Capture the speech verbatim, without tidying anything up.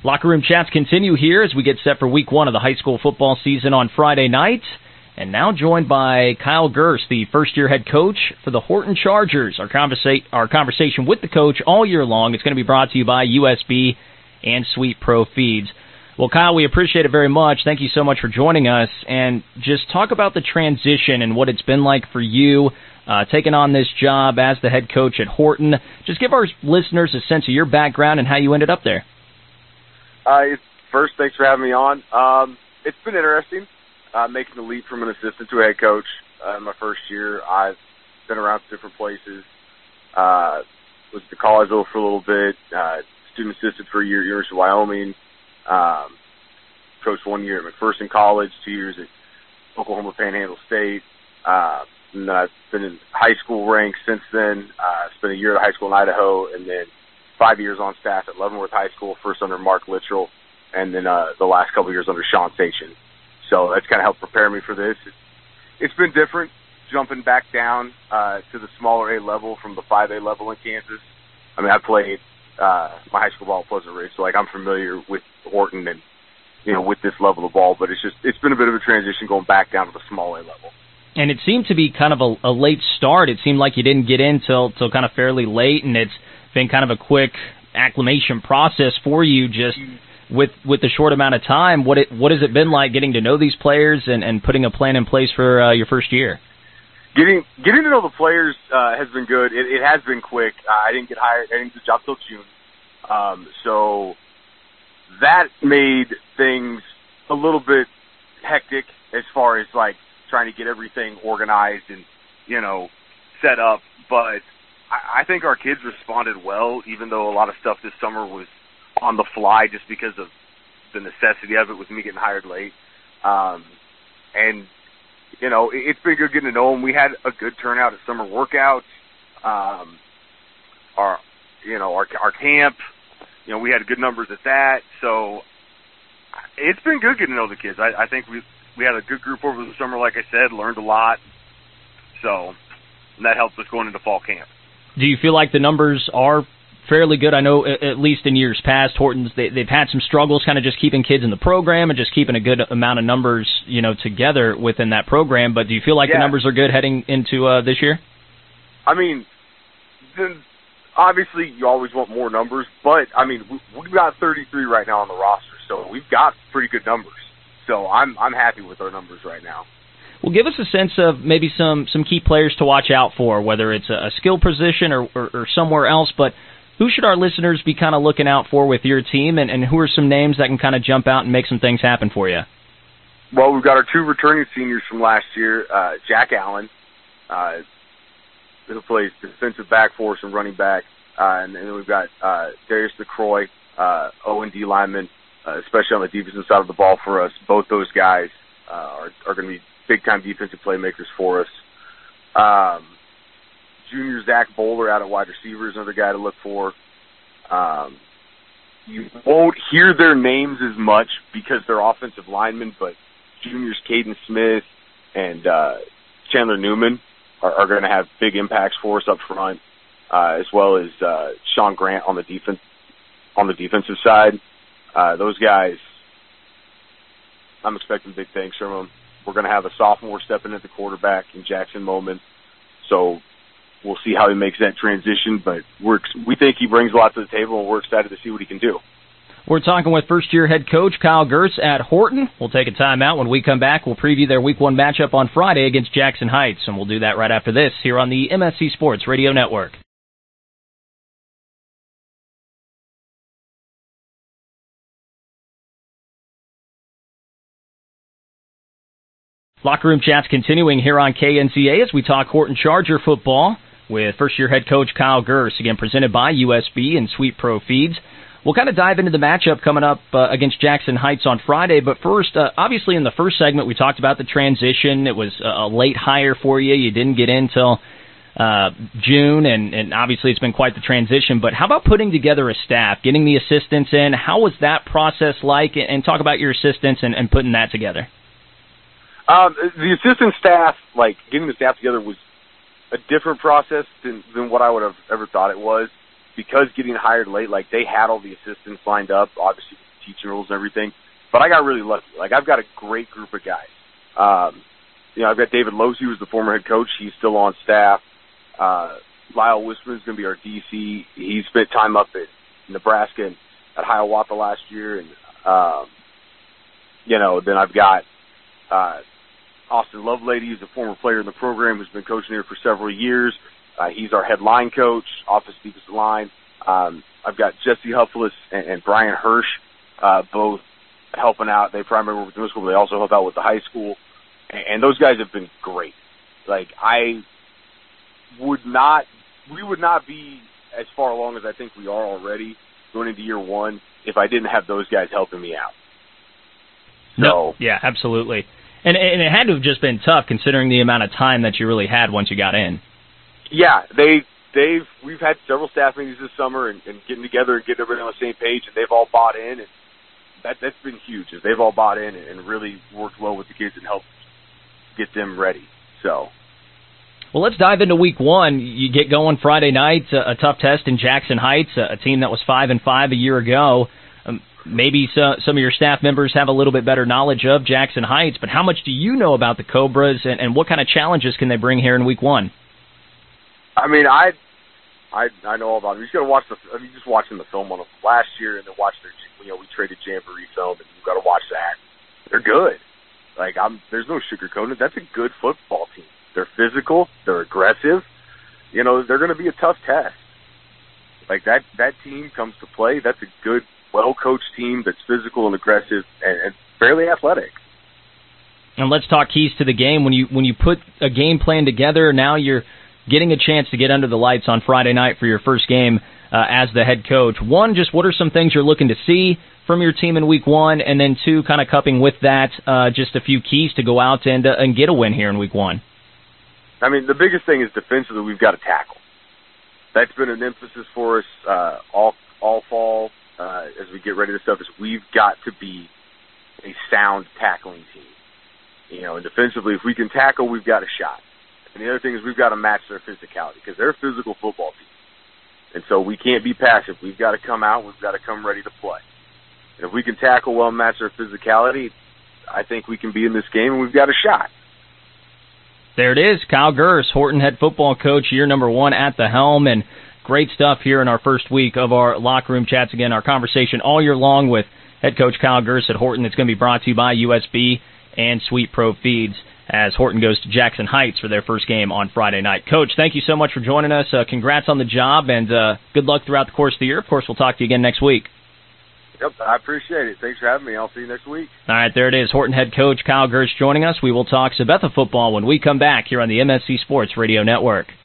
Locker Room Chats continue here as we get set for week one of the high school football season on Friday night. And now joined by Kyle Gers, the first-year head coach for the Horton Chargers. Our, conversa- our conversation with the coach all year long is going to be brought to you by U S B and Sweet Pro Feeds. Well, Kyle, we appreciate it very much. Thank you so much for joining us. And just talk about the transition and what it's been like for you uh, taking on this job as the head coach at Horton. Just give our listeners a sense of your background and how you ended up there. Uh, first, thanks for having me on. Um, it's been interesting uh, making the leap from an assistant to a head coach. Uh, in my first year, I've been around different places. Uh, was at the Collegeville for a little bit, uh, student assistant for a year at University of Wyoming. Um, coached one year at McPherson College, two years at Oklahoma Panhandle State. Uh, and I've been in high school ranks since then. Uh, spent a year at high school in Idaho, and then five years on staff at Leavenworth High School, first under Mark Littrell, and then uh, the last couple of years under Sean Sachin. So that's kind of helped prepare me for this. It's, it's been different jumping back down uh, to the smaller A level from the five A level in Kansas. I mean, I played uh, my high school ball at Pleasant Ridge, so like I'm familiar with Horton and, you know, with this level of ball, but it's just, it's been a bit of a transition going back down to the small A level. And it seemed to be kind of a, a late start. It seemed like you didn't get in till, till kind of fairly late, and it's been kind of a quick acclimation process for you just with with the short amount of time. What it what has it been like getting to know these players and, and putting a plan in place for uh, your first year? Getting getting to know the players uh, has been good. It, it has been quick. Uh, I didn't get hired. I didn't get the job till June. Um, so that made things a little bit hectic as far as like trying to get everything organized and, you know, set up. But I, I think our kids responded well, even though a lot of stuff this summer was on the fly just because of the necessity of it with me getting hired late. Um, and, you know, it, it's been good getting to know them. We had a good turnout at summer workouts. Um, our, you know, our, our camp, you know, we had good numbers at that. So it's been good getting to know the kids. I, I think we we had a good group over the summer, like I said, learned a lot. So and that helped us going into fall camp. Do you feel like the numbers are fairly good? I know at least in years past, Hortons, they, they've had some struggles kind of just keeping kids in the program and just keeping a good amount of numbers, you know, together within that program. But do you feel like yeah. the numbers are good heading into uh, this year? I mean, then obviously you always want more numbers, but, I mean, we, we've got thirty-three right now on the roster, so we've got pretty good numbers. So I'm I'm happy with our numbers right now. Well, give us a sense of maybe some, some key players to watch out for, whether it's a, a skill position or, or, or somewhere else, but who should our listeners be kind of looking out for with your team, and, and who are some names that can kind of jump out and make some things happen for you? Well, we've got our two returning seniors from last year, uh, Jack Allen, uh, who plays defensive back for us and running back, uh, and then we've got uh, Darius DeCroy, uh, O and D lineman, uh, especially on the defensive side of the ball for us. Both those guys uh, are, are going to be big-time defensive playmakers for us. Um, junior Zach Bowler out at wide receiver is another guy to look for. Um, you won't hear their names as much because they're offensive linemen, but juniors Caden Smith and uh, Chandler Newman are, are going to have big impacts for us up front, uh, as well as uh, Sean Grant on the defense on the defensive side. Uh, those guys, I'm expecting big things from them. We're going to have a sophomore stepping at the quarterback in Jackson Moment, so we'll see how he makes that transition. But we're we think he brings a lot to the table, and we're excited to see what he can do. We're talking with first-year head coach Kyle Gers at Horton. We'll take a timeout. When we come back, we'll preview their week one matchup on Friday against Jackson Heights, and we'll do that right after this here on the M S C Sports Radio Network. Locker Room Chats continuing here on K N C A as we talk Horton Charger football with first-year head coach Kyle Gers, again presented by U S B and Sweet Pro Feeds. We'll kind of dive into the matchup coming up uh, against Jackson Heights on Friday, but first, uh, obviously in the first segment we talked about the transition. It was a late hire for you. You didn't get in till uh, June, and, and obviously it's been quite the transition, but how about putting together a staff, getting the assistants in? How was that process like? And talk about your assistants and, and putting that together. Um, the assistant staff, like getting the staff together, was a different process than, than what I would have ever thought it was, because getting hired late, like they had all the assistants lined up, obviously with the teaching roles and everything. But I got really lucky. Like, I've got a great group of guys. Um, you know, I've got David Losey, who's the former head coach. He's still on staff. Uh, Lyle Wisman is going to be our D C. He spent time up at Nebraska and at Hiawatha last year. And, um, you know, then I've got uh, Austin Lovelady, who's a former player in the program, who's been coaching here for several years. Uh, he's our head line coach, offensive defensive line. Um, I've got Jesse Huffless and, and Brian Hirsch, uh, both helping out. They primarily work with the middle school, but they also help out with the high school. And, and those guys have been great. Like, I would not, we would not be as far along as I think we are already going into year one if I didn't have those guys helping me out. So, no, yeah, absolutely. And, and it had to have just been tough considering the amount of time that you really had once you got in. Yeah, they, they've, we've had several staff meetings this summer and, and getting together and getting everybody on the same page, and they've all bought in, and that, that's been huge. Is they've all bought in and, and really worked well with the kids and helped get them ready. So, well, let's dive into week one. You get going Friday night, a, a tough test in Jackson Heights, a, a team that was five and five a year ago. Um, maybe so, some of your staff members have a little bit better knowledge of Jackson Heights, but how much do you know about the Cobras, and, and what kind of challenges can they bring here in week one? I mean, I, I, I know all about them. You just got to watch the. I mean, just watching the film on them last year, and then watch their. You know, we traded Jamboree film, and you've got to watch that. They're good. Like, I'm. There's no sugarcoating it. That's a good football team. They're physical. They're aggressive. You know, they're going to be a tough test. Like, that. That team comes to play. That's a good, well-coached team that's physical and aggressive and, and fairly athletic. And let's talk keys to the game. When you when you put a game plan together, now you're getting a chance to get under the lights on Friday night for your first game uh, as the head coach. One, just what are some things you're looking to see from your team in week one? And then two, kind of cupping with that, uh, just a few keys to go out and uh, and get a win here in week one. I mean, the biggest thing is defensively we've got to tackle. That's been an emphasis for us uh, all all fall uh, as we get ready to stuff. Is we've got to be a sound tackling team. You know, and defensively, if we can tackle, we've got a shot. And the other thing is we've got to match their physicality because they're a physical football team. And so we can't be passive. We've got to come out. We've got to come ready to play. And if we can tackle well and match their physicality, I think we can be in this game, and we've got a shot. There it is. Kyle Gers, Horton head football coach, year number one at the helm, and great stuff here in our first week of our locker room chats. Again, our conversation all year long with head coach Kyle Gers at Horton. It's going to be brought to you by U S B and Sweet Pro Feeds, as Horton goes to Jackson Heights for their first game on Friday night. Coach, thank you so much for joining us. Uh, congrats on the job, and uh, good luck throughout the course of the year. Of course, we'll talk to you again next week. Yep, I appreciate it. Thanks for having me. I'll see you next week. All right, there it is. Horton head coach Kyle Gers joining us. We will talk Sabetha football when we come back here on the M S C Sports Radio Network.